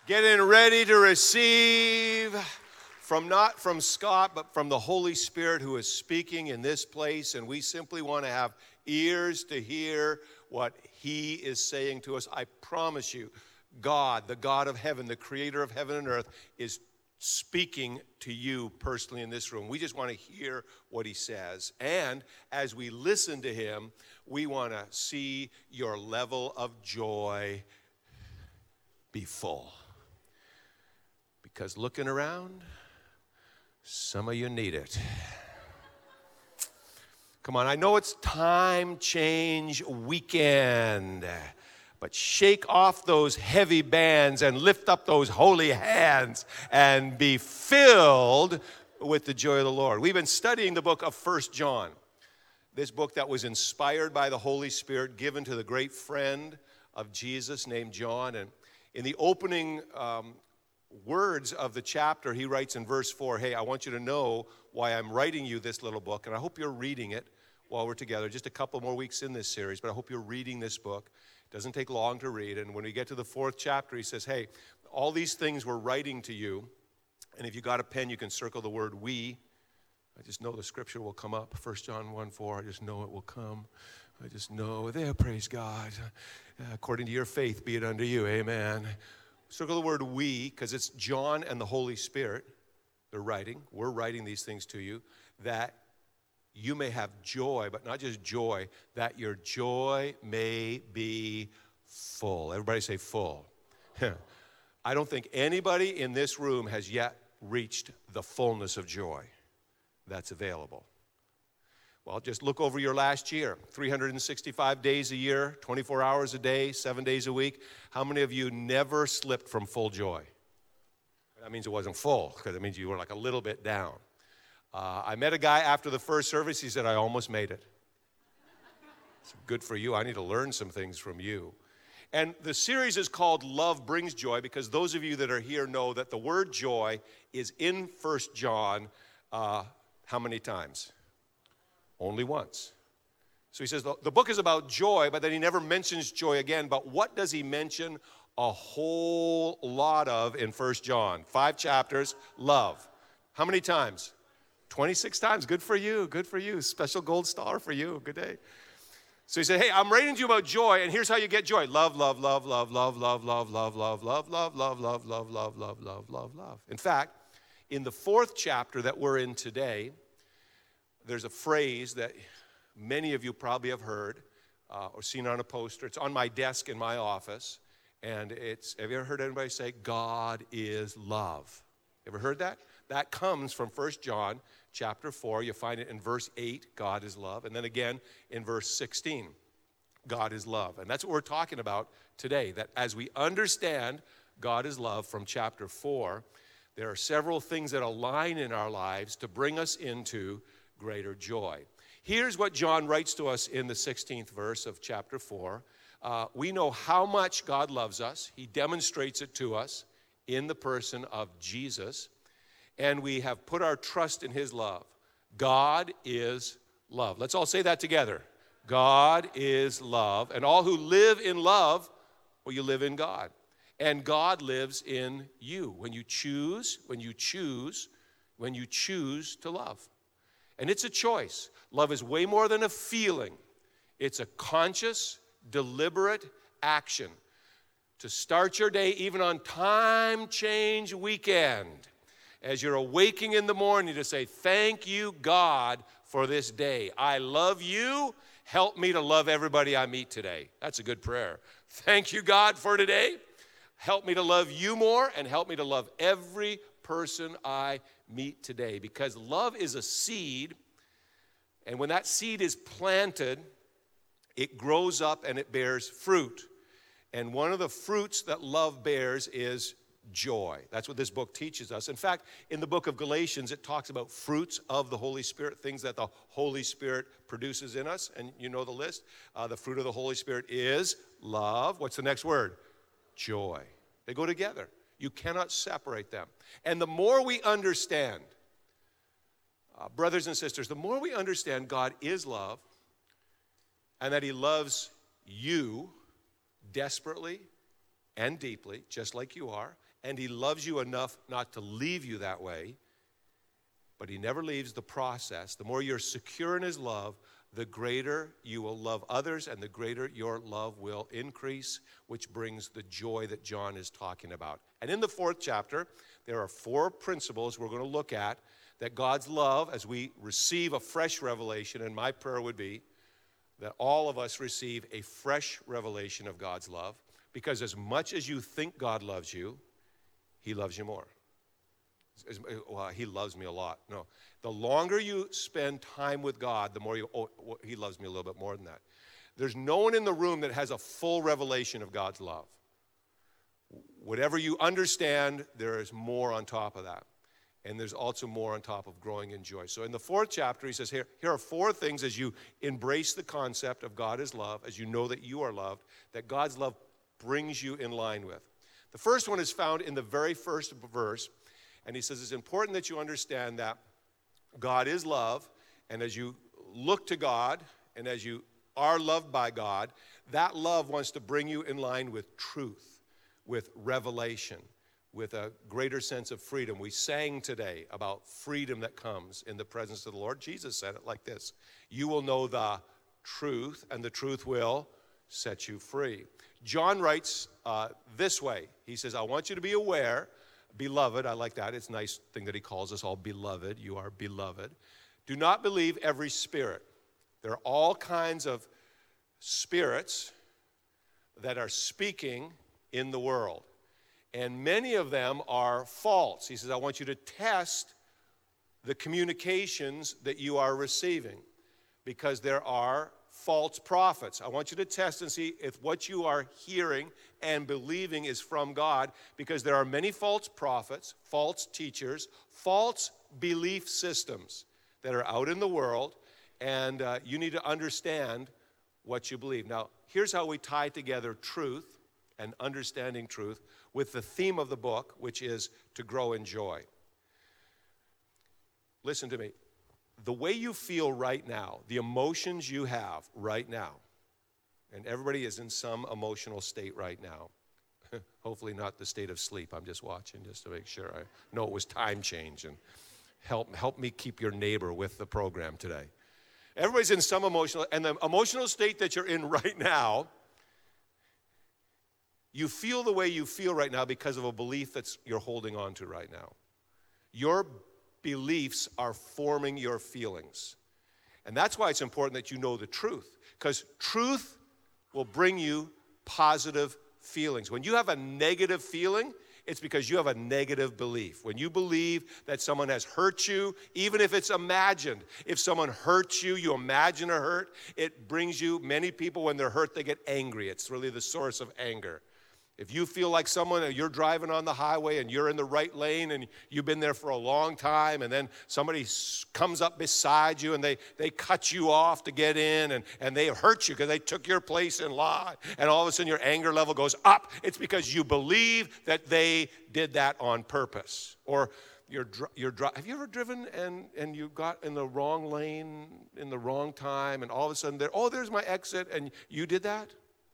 Getting ready to receive not from Scott, but from the Holy Spirit who is speaking in this place. And we simply want to have ears to hear what he is saying to us. I promise you, God, the God of heaven, the creator of heaven and earth, is speaking to you personally in this room. We just want to hear what he says. And as we listen to him, we want to see your level of joy be full. Because looking around, some of you need it. Come on, I know it's time change weekend, but shake off those heavy bands and lift up those holy hands and be filled with the joy of the Lord. We've been studying the book of 1 John, this book that was inspired by the Holy Spirit, given to the great friend of Jesus named John. And in the opening words of the chapter, he writes in verse 4, hey, I want you to know why I'm writing you this little book, and I hope you're reading it while we're together. Just a couple more weeks in this series, but I hope you're reading this book. It doesn't take long to read, and when we get to the 4th chapter, he says, hey, all these things we're writing to you, and if you got a pen, you can circle the word we. I just know the scripture will come up, 1 John 1:4, I just know it will come. I just know, there, praise God. According to your faith, be it unto you, amen. Circle the word we, because it's John and the Holy Spirit. They're writing. We're writing these things to you, that you may have joy, but not just joy, that your joy may be full. Everybody say full. I don't think anybody in this room has yet reached the fullness of joy that's available. Well, just look over your last year, 365 days a year, 24 hours a day, 7 days a week. How many of you never slipped from full joy? That means it wasn't full, because it means you were like a little bit down. I met a guy after the first service. He said, I almost made it. So good for you. I need to learn some things from you. And the series is called Love Brings Joy, because those of you that are here know that the word joy is in 1 John how many times? Only once. So he says the book is about joy, but then he never mentions joy again. But what does he mention a whole lot of in 1 John? 5 chapters, love. How many times? 26 times. Good for you. Good for you. Special gold star for you. Good day. So he said, hey, I'm writing to you about joy, and here's how you get joy. Love, love, love, love, love, love, love, love, love, love, love, love, love, love, love, love, love, love, love. In fact, in the 4th chapter that we're in today, there's a phrase that many of you probably have heard or seen on a poster. It's on my desk in my office. And have you ever heard anybody say, God is love? Ever heard that? That comes from 1 John chapter 4. You find it in verse 8, God is love. And then again in verse 16, God is love. And that's what we're talking about today, that as we understand God is love from chapter 4, there are several things that align in our lives to bring us into greater joy. Here's what John writes to us in the 16th verse of chapter 4. We know how much God loves us. He demonstrates it to us in the person of Jesus, and we have put our trust in his love. God is love. Let's all say that together. God is love, and all who live in love, well, you live in God, and God lives in you when you choose to love. And it's a choice. Love is way more than a feeling. It's a conscious, deliberate action to start your day, even on time change weekend, as you're awaking in the morning, to say, thank you, God, for this day. I love you. Help me to love everybody I meet today. That's a good prayer. Thank you, God, for today. Help me to love you more, and help me to love every person I meet today, because love is a seed, and when that seed is planted, it grows up and it bears fruit. And one of the fruits that love bears is joy. That's what this book teaches us. In fact, in the book of Galatians, it talks about fruits of the Holy Spirit, things that the Holy Spirit produces in us, and you know the list. The fruit of the Holy Spirit is love. What's the next word? Joy. They go together. You cannot separate them. And the more we understand, brothers and sisters, the more we understand God is love and that he loves you desperately and deeply, just like you are, and he loves you enough not to leave you that way, but he never leaves the process. The more you're secure in his love, the greater you will love others, and the greater your love will increase, which brings the joy that John is talking about. And in the 4th chapter, there are 4 principles we're going to look at that God's love, as we receive a fresh revelation, and my prayer would be that all of us receive a fresh revelation of God's love, because as much as you think God loves you, he loves you more. Well, he loves me a lot. No. The longer you spend time with God, the more he loves me a little bit more than that. There's no one in the room that has a full revelation of God's love. Whatever you understand, there is more on top of that. And there's also more on top of growing in joy. So in the 4th chapter, he says, here are 4 things as you embrace the concept of God is love, as you know that you are loved, that God's love brings you in line with. The first one is found in the very first verse. And he says it's important that you understand that God is love, and as you look to God, and as you are loved by God, that love wants to bring you in line with truth, with revelation, with a greater sense of freedom. We sang today about freedom that comes in the presence of the Lord. Jesus said it like this: you will know the truth, and the truth will set you free. John writes this way. He says, I want you to be aware, beloved, I like that. It's a nice thing that he calls us all beloved. You are beloved. Do not believe every spirit. There are all kinds of spirits that are speaking in the world. And many of them are false. He says, I want you to test the communications that you are receiving, because there are false prophets. I want you to test and see if what you are hearing and believing is from God, because there are many false prophets, false teachers, false belief systems that are out in the world, and you need to understand what you believe. Now, here's how we tie together truth and understanding truth with the theme of the book, which is to grow in joy. Listen to me. The way you feel right now, the emotions you have right now, and everybody is in some emotional state right now. Hopefully not the state of sleep. I'm just watching just to make sure. I know it was time change, and help me keep your neighbor with the program today. Everybody's in some emotional, and the emotional state that you're in right now, you feel the way you feel right now because of a belief that you're holding on to right now. Your beliefs are forming your feelings. And that's why it's important that you know the truth, because truth will bring you positive feelings. When you have a negative feeling, it's because you have a negative belief. When you believe that someone has hurt you, even if it's imagined, if someone hurts you, you imagine a hurt, it brings you, many people when they're hurt, they get angry. It's really the source of anger. If you feel like someone, you're driving on the highway and you're in the right lane and you've been there for a long time, and then somebody comes up beside you and they cut you off to get in, and they hurt you because they took your place in line, and all of a sudden your anger level goes up, it's because you believe that they did that on purpose. Or have you ever driven and you got in the wrong lane in the wrong time, and all of a sudden there's my exit, and you did that?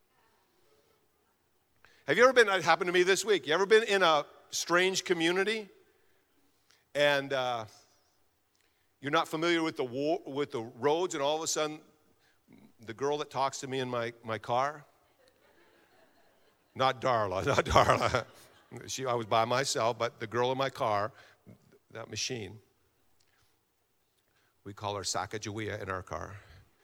Have you ever been, it happened to me this week, you ever been in a strange community and you're not familiar with the roads, and all of a sudden the girl that talks to me in my car, not Darla. I was by myself, but the girl in my car, that machine, we call her Sacagawea in our car.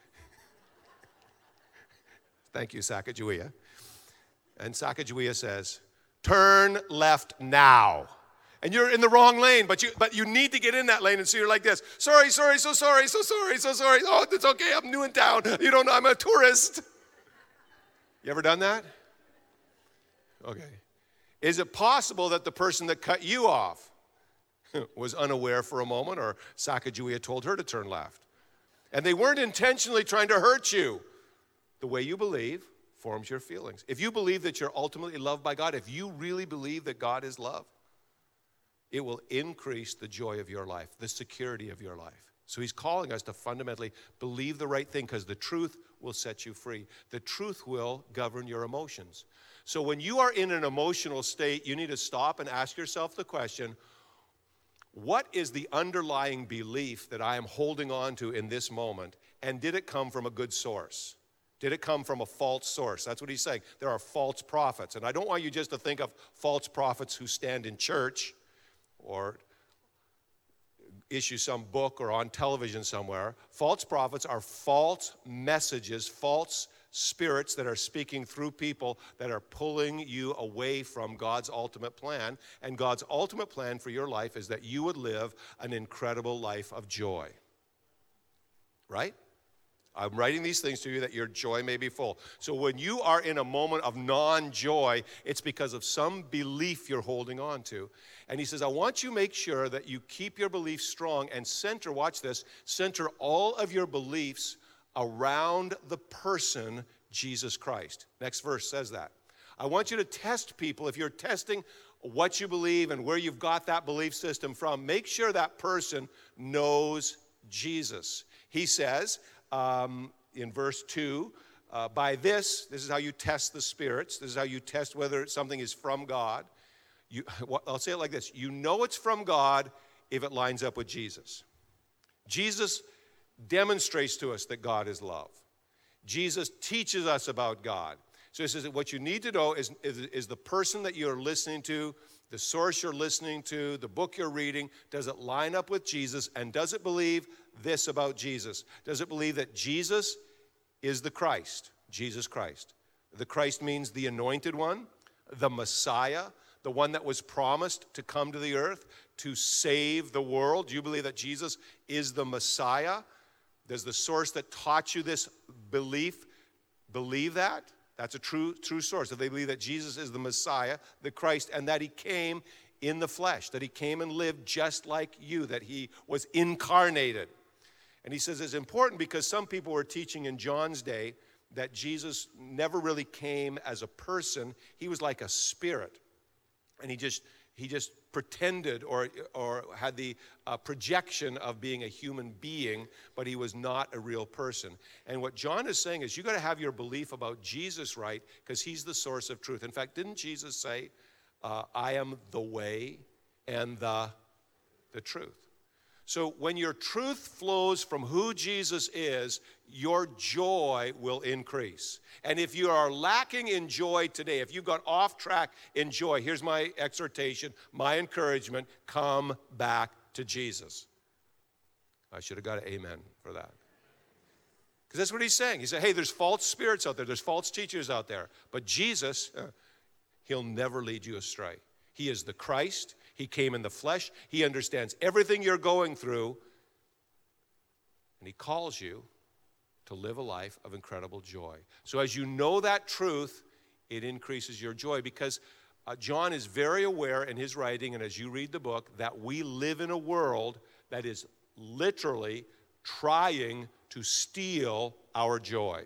Thank you, Sacagawea. And Sacagawea says, turn left now. And you're in the wrong lane, but you need to get in that lane, and so you're like this. Sorry, so sorry. Oh, it's okay, I'm new in town. You don't know, I'm a tourist. You ever done that? Okay. Is it possible that the person that cut you off was unaware for a moment, or Sacagawea told her to turn left? And they weren't intentionally trying to hurt you. The way you believe forms your feelings. If you believe that you're ultimately loved by God, if you really believe that God is love, it will increase the joy of your life, the security of your life. So he's calling us to fundamentally believe the right thing, because the truth will set you free. The truth will govern your emotions. So when you are in an emotional state, you need to stop and ask yourself the question, what is the underlying belief that I am holding on to in this moment, and did it come from a good source? Did it come from a false source? That's what he's saying. There are false prophets, and I don't want you just to think of false prophets who stand in church or issue some book or on television somewhere. False prophets are false messages, false spirits that are speaking through people that are pulling you away from God's ultimate plan. And God's ultimate plan for your life is that you would live an incredible life of joy. Right? I'm writing these things to you that your joy may be full. So when you are in a moment of non-joy, it's because of some belief you're holding on to. And he says, I want you to make sure that you keep your beliefs strong and center, watch this, center all of your beliefs around the person Jesus Christ. Next verse says that. I want you to test people. If you're testing what you believe and where you've got that belief system from, make sure that person knows Jesus. He says in verse 2, by this is how you test the spirits. This is how you test whether something is from God. I'll say it like this. You know it's from God if it lines up with Jesus. Jesus demonstrates to us that God is love. Jesus teaches us about God. So he says that what you need to know is the person that you're listening to, the source you're listening to, the book you're reading, does it line up with Jesus? And does it believe this about Jesus? Does it believe that Jesus is the Christ, Jesus Christ? The Christ means the anointed one, the Messiah, the one that was promised to come to the earth to save the world. Do you believe that Jesus is the Messiah? Does the source that taught you this belief believe that? That's a true source. If they believe that Jesus is the Messiah, the Christ, and that he came in the flesh, that he came and lived just like you, that he was incarnated. And he says it's important because some people were teaching in John's day that Jesus never really came as a person. He was like a spirit. And he just pretended or had the projection of being a human being, but he was not a real person. And what John is saying is you got to have your belief about Jesus right, because he's the source of truth. In fact, didn't Jesus say, I am the way and the truth? So when your truth flows from who Jesus is, your joy will increase. And if you are lacking in joy today, if you've got off track in joy, here's my exhortation, my encouragement, come back to Jesus. I should have got an amen for that. Because that's what he's saying. He said, hey, there's false spirits out there. There's false teachers out there. But Jesus, he'll never lead you astray. He is the Christ. He came in the flesh. He understands everything you're going through. And he calls you to live a life of incredible joy. So as you know that truth, it increases your joy, because John is very aware in his writing, and as you read the book, that we live in a world that is literally trying to steal our joy.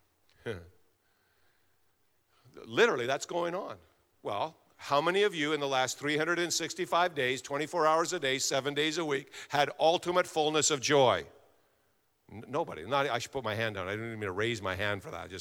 Literally, that's going on. Well, how many of you in the last 365 days, 24 hours a day, 7 days a week, had ultimate fullness of joy? Nobody. I should put my hand down. I didn't even raise my hand for that.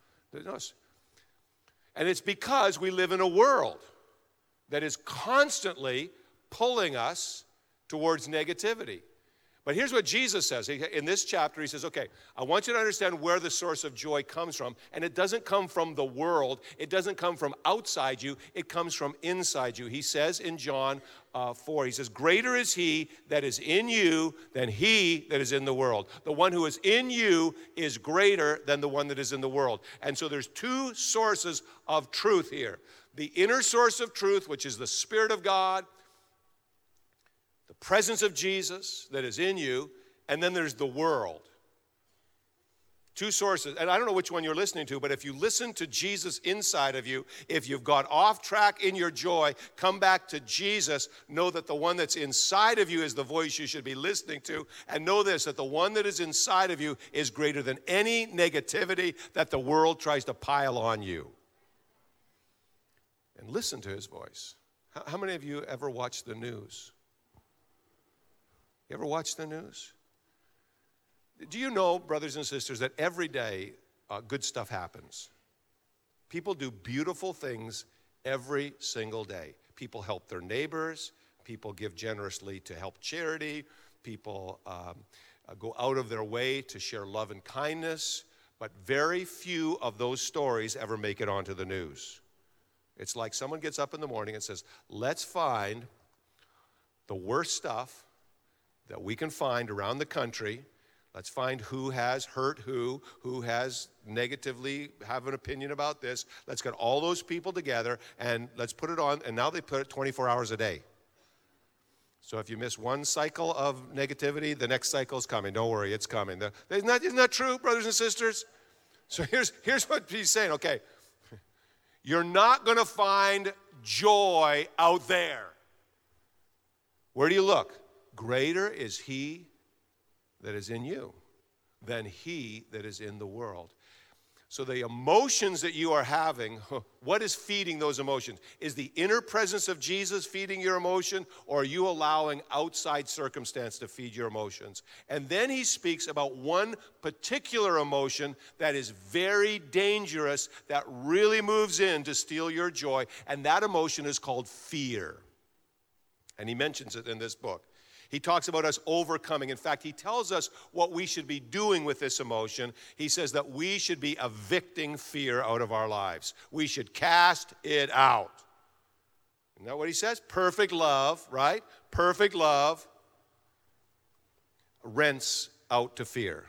And it's because we live in a world that is constantly pulling us towards negativity. But here's what Jesus says. In this chapter, he says, okay, I want you to understand where the source of joy comes from. And it doesn't come from the world. It doesn't come from outside you. It comes from inside you. He says in John 4, he says, greater is he that is in you than he that is in the world. The one who is in you is greater than the one that is in the world. And so there's two sources of truth here. The inner source of truth, which is the Spirit of God, the presence of Jesus that is in you, and then there's the world. Two sources, and I don't know which one you're listening to, but if you listen to Jesus inside of you, if you've got off track in your joy, come back to Jesus, know that the one that's inside of you is the voice you should be listening to, and know this, that the one that is inside of you is greater than any negativity that the world tries to pile on you. And listen to his voice. How many of you ever watch the news? You ever watch the news? Do you know, brothers and sisters, that every day good stuff happens? People do beautiful things every single day. People help their neighbors. People give generously to help charity. People go out of their way to share love and kindness. But very few of those stories ever make it onto the news. It's like someone gets up in the morning and says, let's find the worst stuff that we can find around the country. Let's find who has hurt who has negatively have an opinion about this. Let's get all those people together and let's put it on. And now they put it 24 hours a day. So if you miss one cycle of negativity, the next cycle is coming. Don't worry, it's coming. Isn't that true, brothers and sisters? So here's what he's saying. Okay, you're not going to find joy out there. Where do you look? Greater is he that is in you than he that is in the world. So the emotions that you are having, what is feeding those emotions? Is the inner presence of Jesus feeding your emotion, or are you allowing outside circumstance to feed your emotions? And then he speaks about one particular emotion that is very dangerous, that really moves in to steal your joy, and that emotion is called fear. And he mentions it in this book. He talks about us overcoming. In fact, he tells us what we should be doing with this emotion. He says that we should be evicting fear out of our lives. We should cast it out. Isn't that what he says? Perfect love, right? Perfect love rents out to fear.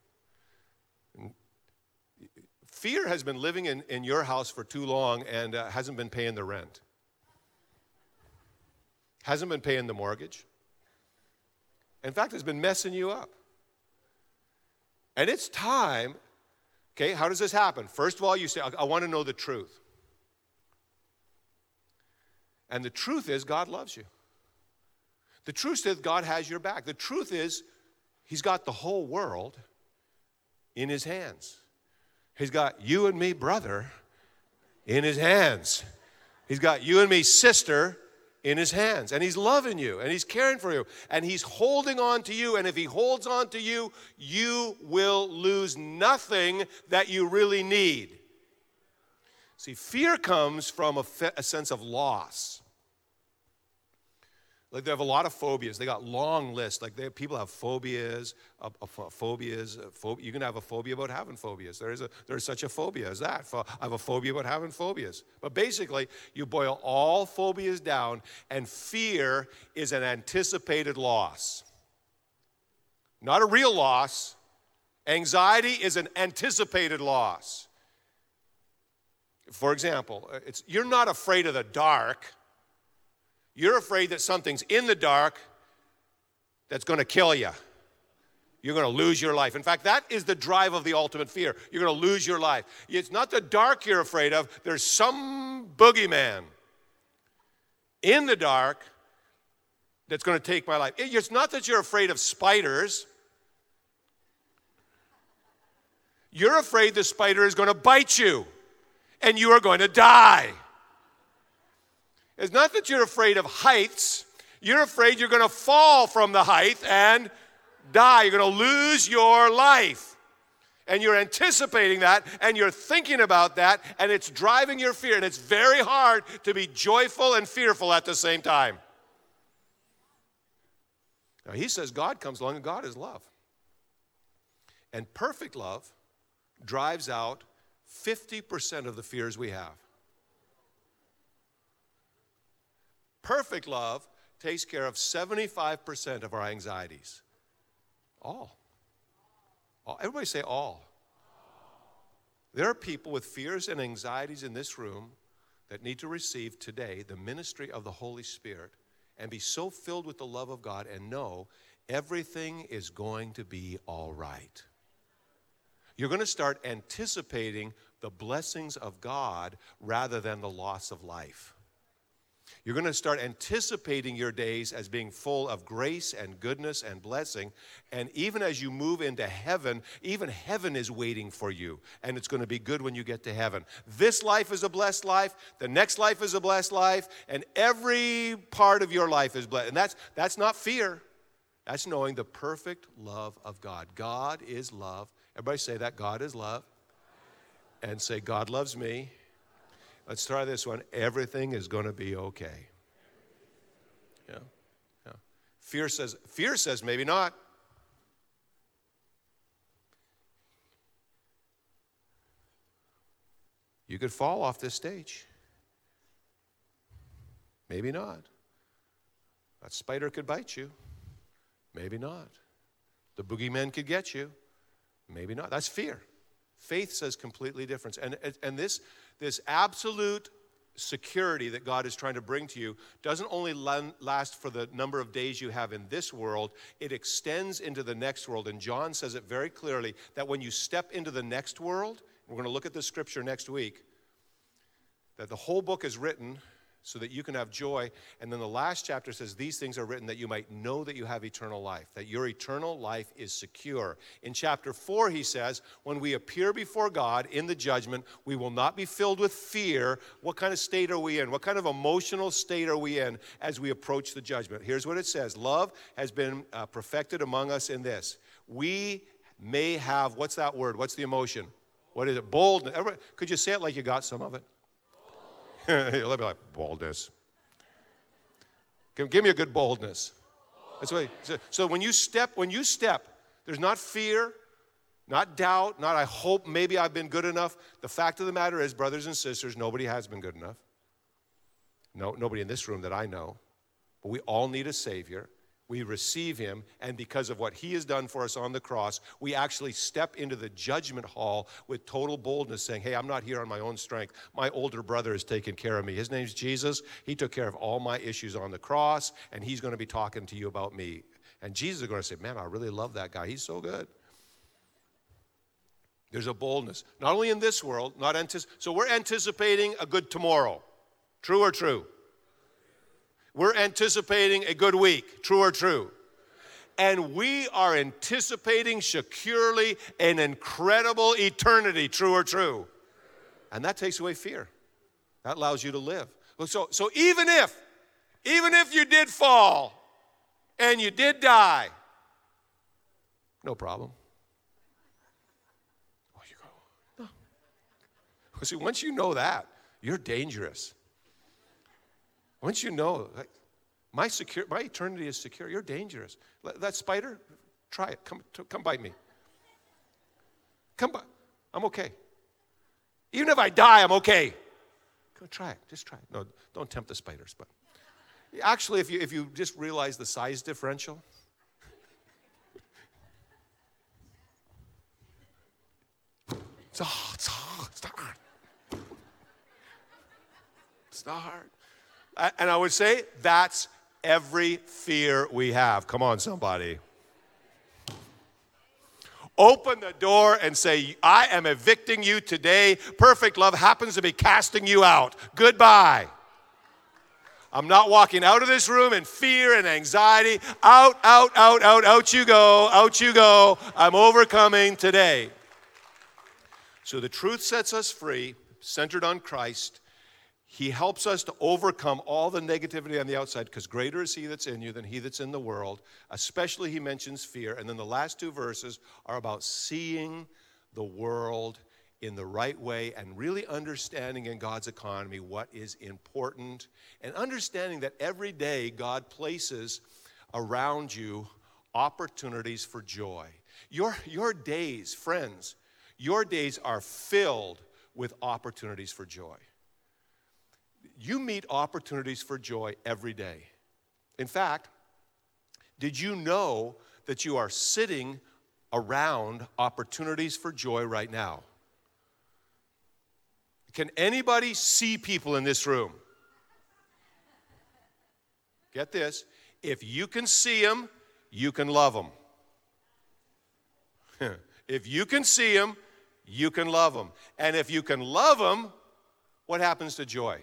Fear has been living in your house for too long and hasn't been paying the rent. Hasn't been paying the mortgage. In fact, it's been messing you up. And it's time, okay, how does this happen? First of all, you say, I want to know the truth. And the truth is God loves you. The truth is God has your back. The truth is he's got the whole world in his hands. He's got you and me, brother, in his hands. He's got you and me, sister, in his hands, and he's loving you, and he's caring for you, and he's holding on to you, and if he holds on to you, you will lose nothing that you really need. See, fear comes from a sense of loss. Like they have a lot of phobias. They got long lists. Like people have phobias. You can have a phobia about having phobias. There's such a phobia as that. I have a phobia about having phobias. But basically, you boil all phobias down, and fear is an anticipated loss. Not a real loss. Anxiety is an anticipated loss. For example, you're not afraid of the dark. You're afraid that something's in the dark that's going to kill you. You're going to lose your life. In fact, that is the drive of the ultimate fear. You're going to lose your life. It's not the dark you're afraid of. There's some boogeyman in the dark that's going to take my life. It's not that you're afraid of spiders. You're afraid the spider is going to bite you and you are going to die. It's not that you're afraid of heights. You're afraid you're going to fall from the height and die. You're going to lose your life. And you're anticipating that, and you're thinking about that, and it's driving your fear. And it's very hard to be joyful and fearful at the same time. Now, he says God comes along, and God is love. And perfect love drives out 50% of the fears we have. Perfect love takes care of 75% of our anxieties. All. Everybody say all. There are people with fears and anxieties in this room that need to receive today the ministry of the Holy Spirit and be so filled with the love of God and know everything is going to be all right. You're going to start anticipating the blessings of God rather than the loss of life. You're going to start anticipating your days as being full of grace and goodness and blessing. And even as you move into heaven, even heaven is waiting for you. And it's going to be good when you get to heaven. This life is a blessed life. The next life is a blessed life. And every part of your life is blessed. And that's not fear. That's knowing the perfect love of God. God is love. Everybody say that. God is love. And say, God loves me. Let's try this one. Everything is going to be okay. Yeah. Yeah. Fear says maybe not. You could fall off this stage. Maybe not. That spider could bite you. Maybe not. The boogeyman could get you. Maybe not. That's fear. Faith says completely different. And this absolute security that God is trying to bring to you doesn't only last for the number of days you have in this world, it extends into the next world. And John says it very clearly that when you step into the next world, we're going to look at this scripture next week, that the whole book is written so that you can have joy. And then the last chapter says, these things are written that you might know that you have eternal life, that your eternal life is secure. In chapter 4, he says, when we appear before God in the judgment, we will not be filled with fear. What kind of state are we in? What kind of emotional state are we in as we approach the judgment? Here's what it says. Love has been perfected among us in this. We may have, what's that word? What's the emotion? What is it? Boldness. Could you say it like you got some of it? Let me like boldness. Give me a good boldness. That's what. So when you step, there's not fear, not doubt, not I hope maybe I've been good enough. The fact of the matter is, brothers and sisters, nobody has been good enough. No, nobody in this room that I know. But we all need a Savior. We receive him, and because of what he has done for us on the cross, we actually step into the judgment hall with total boldness, saying, hey, I'm not here on my own strength. My older brother has taken care of me. His name's Jesus. He took care of all my issues on the cross, and he's going to be talking to you about me. And Jesus is going to say, man, I really love that guy. He's so good. There's a boldness, not only in this world, so we're anticipating a good tomorrow. True or true? We're anticipating a good week. True or true? And we are anticipating securely an incredible eternity. True or true? And that takes away fear. That allows you to live. So even if you did fall and you did die, no problem. Oh, you go, no. See, once you know that, you're dangerous. Once you know, like, my eternity is secure, you're dangerous. That spider, try it. Come bite me. I'm okay. Even if I die, I'm okay. Go try it. Just try it. No, don't tempt the spiders. But actually, if you just realize the size differential, it's not hard. It's not hard. And I would say that's every fear we have. Come on, somebody. Open the door and say, I am evicting you today. Perfect love happens to be casting you out. Goodbye. I'm not walking out of this room in fear and anxiety. Out you go, out you go. I'm overcoming today. So the truth sets us free, centered on Christ. He helps us to overcome all the negativity on the outside, because greater is he that's in you than he that's in the world. Especially he mentions fear. And then the last two verses are about seeing the world in the right way and really understanding in God's economy what is important, and understanding that every day God places around you opportunities for joy. Your days, friends, your days are filled with opportunities for joy. You meet opportunities for joy every day. In fact, did you know that you are sitting around opportunities for joy right now? Can anybody see people in this room? Get this. If you can see them, you can love them. If you can see them, you can love them. And if you can love them, what happens to joy?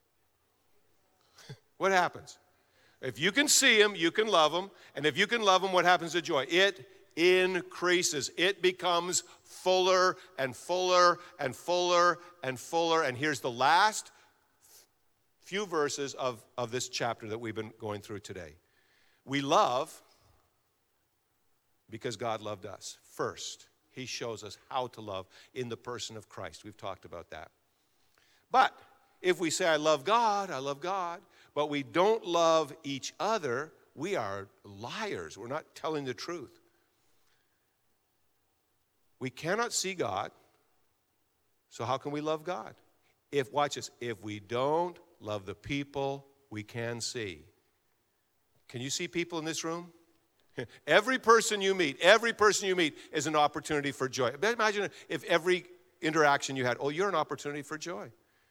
What happens? If you can see them, you can love them. And if you can love them, what happens to joy? It increases. It becomes fuller and fuller and fuller and fuller. And here's the last few verses of this chapter that we've been going through today. We love because God loved us first. He shows us how to love in the person of Christ. We've talked about that. But If we say, I love God, but we don't love each other, we are liars. We're not telling the truth. We cannot see God, so how can we love God? Watch this, if we don't love the people we can see. Can you see people in this room? Every person you meet is an opportunity for joy. Imagine if every interaction you had, you're an opportunity for joy.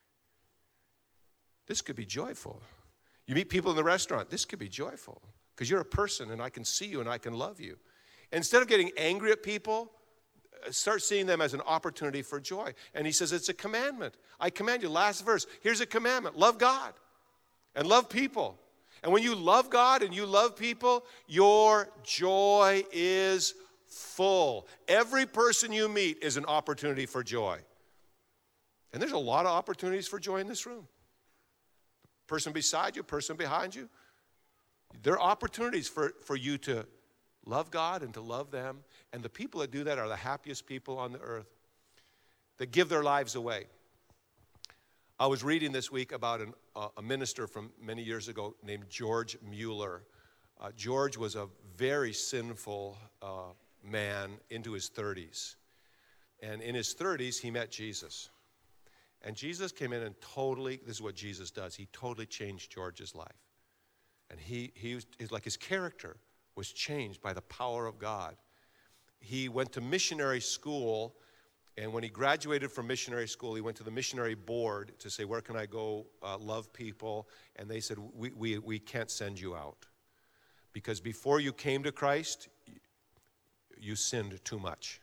This could be joyful. You meet people in the restaurant, this could be joyful because you're a person and I can see you and I can love you. Instead of getting angry at people, start seeing them as an opportunity for joy. And he says it's a commandment. I command you, last verse, here's a commandment. Love God and love people. And when you love God and you love people, your joy is full. Every person you meet is an opportunity for joy. And there's a lot of opportunities for joy in this room. Person beside you, person behind you. There are opportunities for you to love God and to love them. And the people that do that are the happiest people on the earth, that give their lives away. I was reading this week about a minister from many years ago named George Mueller. George was a very sinful man into his 30s. And in his 30s, he met Jesus. And Jesus came in and this is what Jesus does, he totally changed George's life. And he was like his character was changed by the power of God. He went to missionary school, and when he graduated from missionary school, he went to the missionary board to say, where can I go love people? And they said, we can't send you out. Because before you came to Christ, you sinned too much.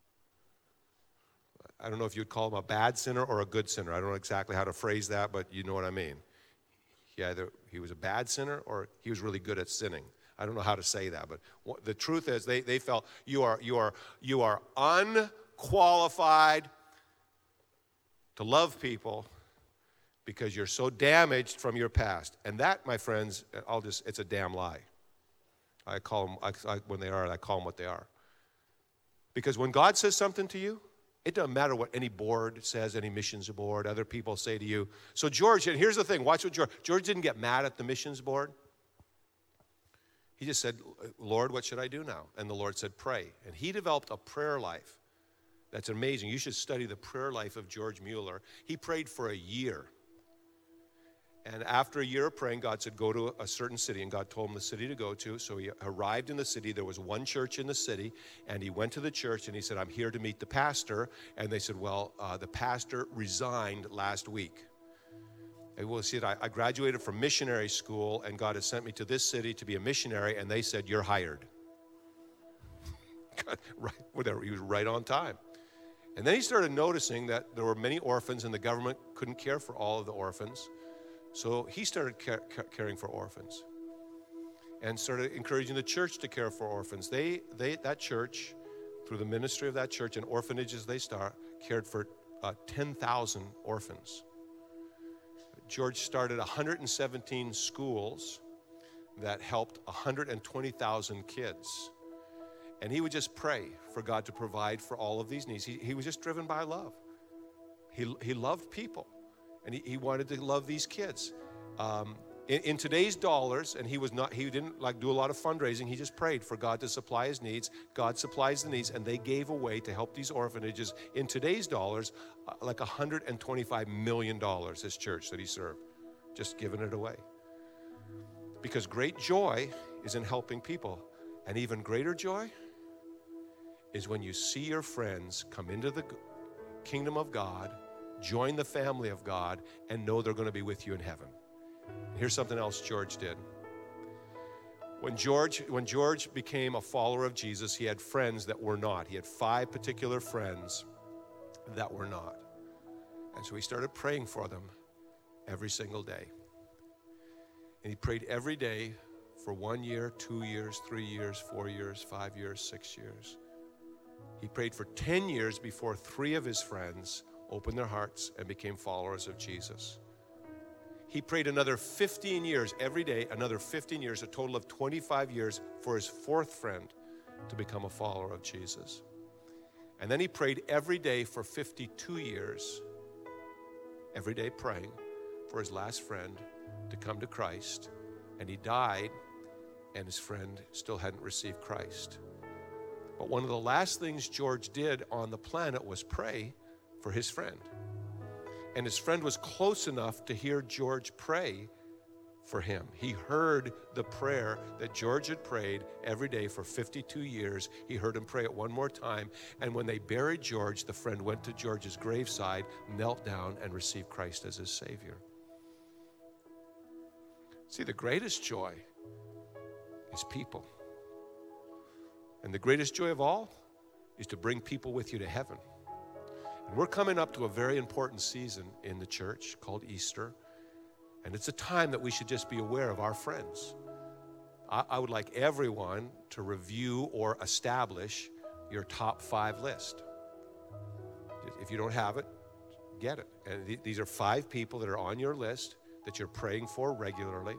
I don't know if you'd call him a bad sinner or a good sinner. I don't know exactly how to phrase that, but you know what I mean. He was a bad sinner or he was really good at sinning. I don't know how to say that, but the truth is they felt you are unqualified to love people because you're so damaged from your past. And that, my friends, it's a damn lie. I call them, when they are, I call them what they are. Because when God says something to you, it doesn't matter what any board says, any missions board, other people say to you. So George, and here's the thing, watch what George didn't get mad at the missions board. He just said, Lord, what should I do now? And the Lord said, pray. And he developed a prayer life. That's amazing. You should study the prayer life of George Mueller. He prayed for a year. And after a year of praying, God said, go to a certain city. And God told him the city to go to. So he arrived in the city. There was one church in the city. And he went to the church and he said, I'm here to meet the pastor. And they said, well, the pastor resigned last week. And we'll see it. I graduated from missionary school and God has sent me to this city to be a missionary. And they said, you're hired. Right, whatever. He was right on time. And then he started noticing that there were many orphans and the government couldn't care for all of the orphans. So he started caring for orphans and started encouraging the church to care for orphans. That church, through the ministry of that church and orphanages cared for 10,000 orphans. George started 117 schools that helped 120,000 kids. And he would just pray for God to provide for all of these needs. He was just driven by love. He loved people. And he wanted to love these kids. In today's dollars, and he didn't do a lot of fundraising. He just prayed for God to supply his needs. God supplies the needs, and they gave away to help these orphanages. In today's dollars, like $125 million, this church that he served, just giving it away. Because great joy is in helping people. And even greater joy is when you see your friends come into the kingdom of God, join the family of God, and know they're going to be with you in heaven. Here's something else George did. When George became a follower of Jesus, he had friends that were not. He had 5 particular friends that were not. And so he started praying for them every single day. And he prayed every day for 1 year, 2 years, 3 years, 4 years, 5 years, 6 years. He prayed for 10 years before 3 of his friends opened their hearts and became followers of Jesus. He prayed another 15 years every day, another 15 years, a total of 25 years for his 4th friend to become a follower of Jesus. And then he prayed every day for 52 years, every day praying, for his last friend to come to Christ, and he died, and his friend still hadn't received Christ. But one of the last things George did on the planet was pray for his friend. And his friend was close enough to hear George pray for him. He heard the prayer that George had prayed every day for 52 years. He heard him pray it one more time. And when they buried George, the friend went to George's graveside, knelt down, and received Christ as his Savior. See, the greatest joy is people. And the greatest joy of all is to bring people with you to heaven. And we're coming up to a very important season in the church called Easter. And it's a time that we should just be aware of our friends. I would like everyone to review or establish your top 5 list. If you don't have it, get it. And these are 5 people that are on your list that you're praying for regularly,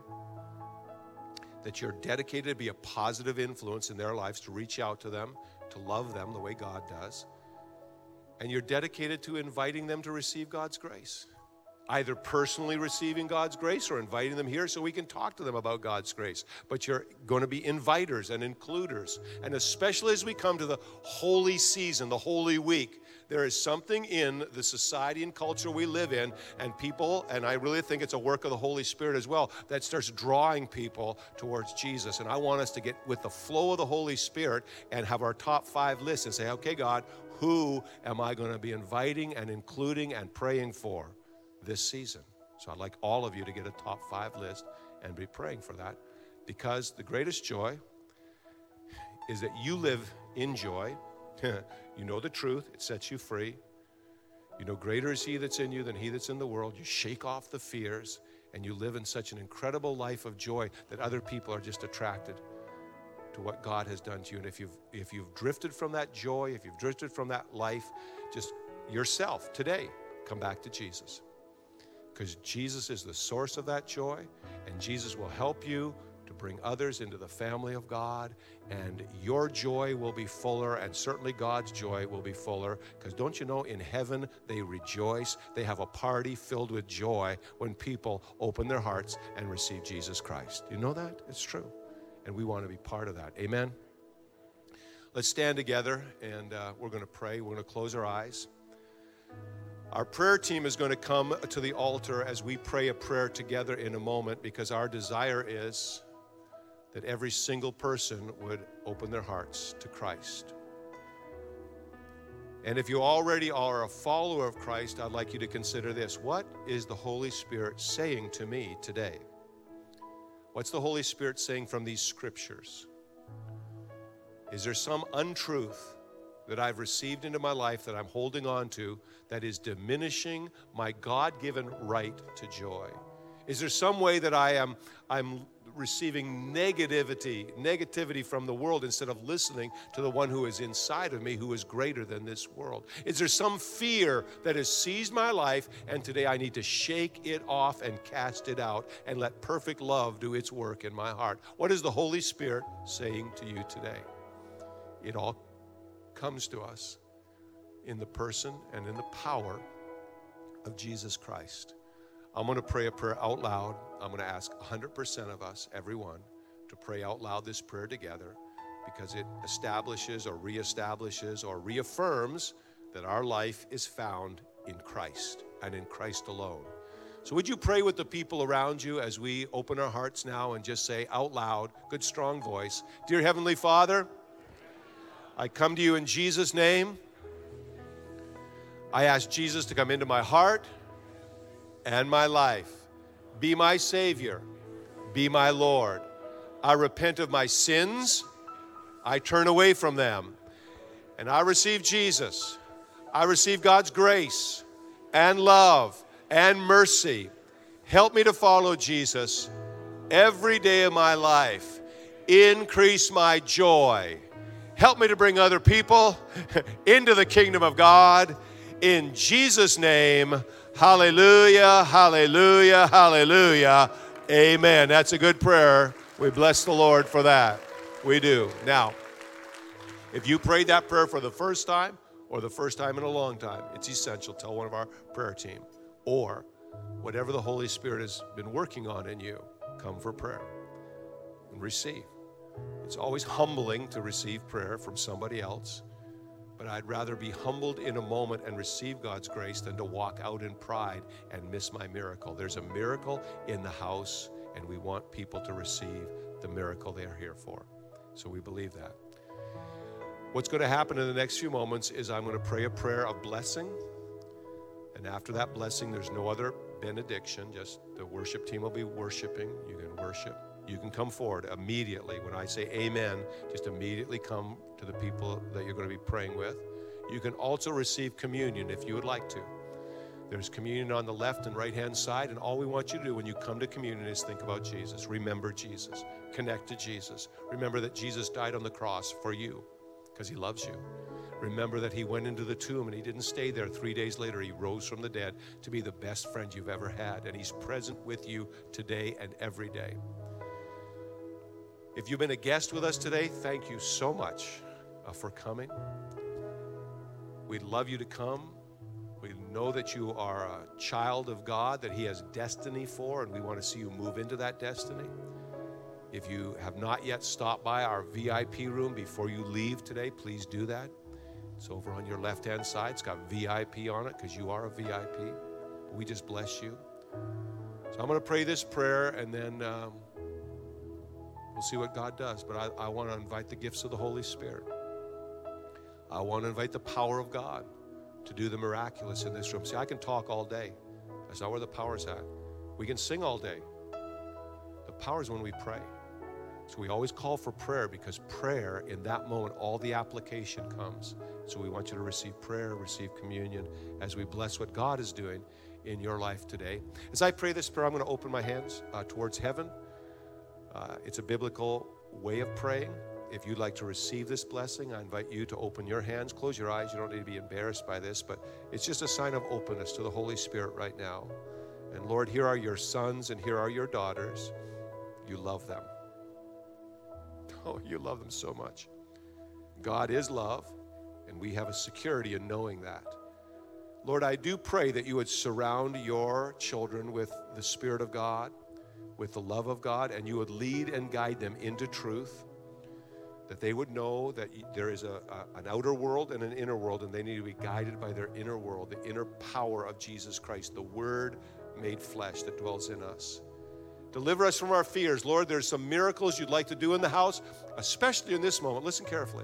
that you're dedicated to be a positive influence in their lives, to reach out to them, to love them the way God does. And you're dedicated to inviting them to receive God's grace. Either personally receiving God's grace or inviting them here so we can talk to them about God's grace. But you're going to be inviters and includers. And especially as we come to the holy season, the Holy Week, there is something in the society and culture we live in, and people, and I really think it's a work of the Holy Spirit as well, that starts drawing people towards Jesus. And I want us to get with the flow of the Holy Spirit and have our top 5 lists and say, okay, God, who am I going to be inviting and including and praying for this season? So I'd like all of you to get a top 5 list and be praying for that, because the greatest joy is that you live in joy. You know the truth. It sets you free. You know greater is he that's in you than he that's in the world. You shake off the fears, and you live in such an incredible life of joy that other people are just attracted to what God has done to you. And if you've drifted from that joy, if you've drifted from that life, just yourself today, come back to Jesus. Because Jesus is the source of that joy, and Jesus will help you to bring others into the family of God, and your joy will be fuller, and certainly God's joy will be fuller, because don't you know, in heaven they rejoice. They have a party filled with joy when people open their hearts and receive Jesus Christ. You know that? It's true, and we want to be part of that. Amen? Let's stand together, and we're going to pray. We're going to close our eyes. Our prayer team is going to come to the altar as we pray a prayer together in a moment, because our desire is that every single person would open their hearts to Christ. And if you already are a follower of Christ, I'd like you to consider this. What is the Holy Spirit saying to me today? What's the Holy Spirit saying from these scriptures? Is there some untruth that I've received into my life that I'm holding on to that is diminishing my God-given right to joy? Is there some way that I'm receiving negativity from the world instead of listening to the one who is inside of me, who is greater than this world? Is there some fear that has seized my life, and today I need to shake it off and cast it out and let perfect love do its work in my heart? What is the Holy Spirit saying to you today? It all comes to us in the person and in the power of Jesus Christ. I'm going to pray a prayer out loud. I'm going to ask 100% of us, everyone, to pray out loud this prayer together, because it establishes or reestablishes or reaffirms that our life is found in Christ and in Christ alone. So would you pray with the people around you as we open our hearts now and just say out loud, good strong voice, Dear Heavenly Father, I come to you in Jesus' name. I ask Jesus to come into my heart and my life. Be my Savior. Be my Lord. I repent of my sins. I turn away from them. And I receive Jesus. I receive God's grace and love and mercy. Help me to follow Jesus every day of my life. Increase my joy. Help me to bring other people into the kingdom of God. In Jesus' name, hallelujah, hallelujah, hallelujah, amen. That's a good prayer. We bless the Lord for that. We do. Now, if you prayed that prayer for the first time or the first time in a long time, it's essential. Tell one of our prayer team. Or whatever the Holy Spirit has been working on in you, come for prayer and receive. It's always humbling to receive prayer from somebody else, but I'd rather be humbled in a moment and receive God's grace than to walk out in pride and miss my miracle. There's a miracle in the house, and we want people to receive the miracle they are here for. So we believe that. What's going to happen in the next few moments is I'm going to pray a prayer of blessing. And after that blessing, there's no other benediction. Just the worship team will be worshiping. You can worship. You can come forward immediately. When I say amen, just immediately come to the people that you're going to be praying with. You can also receive communion if you would like to. There's communion on the left and right-hand side, and all we want you to do when you come to communion is think about Jesus. Remember Jesus. Connect to Jesus. Remember that Jesus died on the cross for you because he loves you. Remember that he went into the tomb and he didn't stay there. 3 days later, he rose from the dead to be the best friend you've ever had, and he's present with you today and every day. If you've been a guest with us today, thank you so much for coming. We'd love you to come. We know that you are a child of God, that he has destiny for, and we want to see you move into that destiny. If you have not yet stopped by our VIP room before you leave today, please do that. It's over on your left-hand side. It's got VIP on it because you are a VIP. We just bless you. So I'm going to pray this prayer, and then we'll see what God does. But I want to invite the gifts of the Holy Spirit. I want to invite the power of God to do the miraculous in this room. See, I can talk all day. That's not where the power's at. We can sing all day. The power is when we pray. So we always call for prayer, because prayer, in that moment, all the application comes. So we want you to receive prayer, receive communion, as we bless what God is doing in your life today. As I pray this prayer, I'm going to open my hands towards heaven. It's a biblical way of praying. If you'd like to receive this blessing, I invite you to open your hands. Close your eyes. You don't need to be embarrassed by this, but it's just a sign of openness to the Holy Spirit right now. And Lord, here are your sons and here are your daughters. You love them. Oh, you love them so much. God is love, and we have a security in knowing that. Lord, I do pray that you would surround your children with the Spirit of God, with the love of God, and you would lead and guide them into truth, that they would know that there is an outer world and an inner world, and they need to be guided by their inner world, the inner power of Jesus Christ, the Word made flesh that dwells in us. Deliver us from our fears. Lord, there's some miracles you'd like to do in the house, especially in this moment. Listen carefully.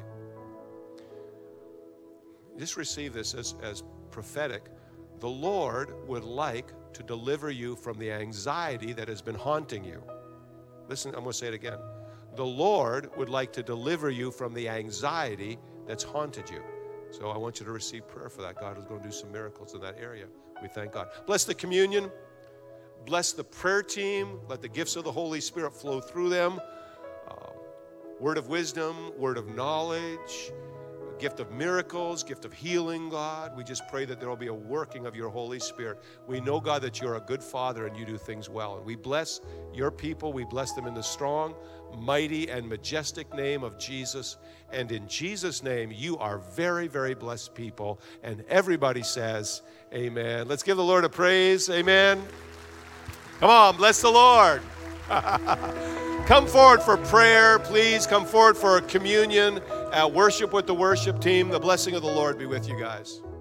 Just receive this as prophetic. The Lord would like to deliver you from the anxiety that has been haunting you. Listen, I'm going to say it again. The Lord would like to deliver you from the anxiety that's haunted you. So I want you to receive prayer for that. God is going to do some miracles in that area. We thank God. Bless the communion. Bless the prayer team. Let the gifts of the Holy Spirit flow through them. Word of wisdom, word of knowledge, gift of miracles, gift of healing, God. We just pray that there will be a working of your Holy Spirit. We know, God, that you're a good Father and you do things well. And we bless your people. We bless them in the strong, mighty, and majestic name of Jesus. And in Jesus' name, you are very, very blessed people. And everybody says, amen. Let's give the Lord a praise. Amen. Come on, bless the Lord. Come forward for prayer, please. Come forward for communion. Worship with the worship team. The blessing of the Lord be with you guys.